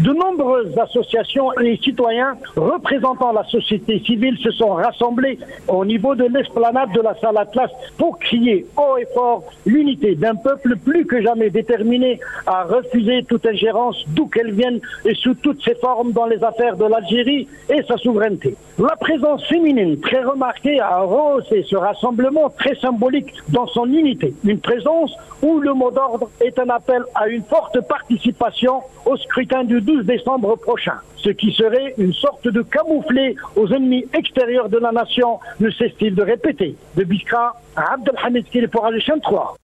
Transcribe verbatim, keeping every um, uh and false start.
De nombreuses associations et citoyens représentant la société civile se sont rassemblés au niveau de l'esplanade de la salle Atlas pour crier haut et fort l'unité d'un peuple plus que jamais déterminé à refuser toute ingérence d'où qu'elle vienne et sous toutes ses formes dans les affaires de l'Algérie et sa souveraineté. La présence féminine très remarquée a rehaussé ce rassemblement très symbolique dans son unité. Une présence où le mot d'ordre est un appel à une forte participation au scrutin du douze décembre prochain. Ce qui serait une sorte de camouflet aux ennemis extérieurs de la nation, ne cesse-t-il de répéter. De Biskra à Abdelhamid Kili pour Al trois.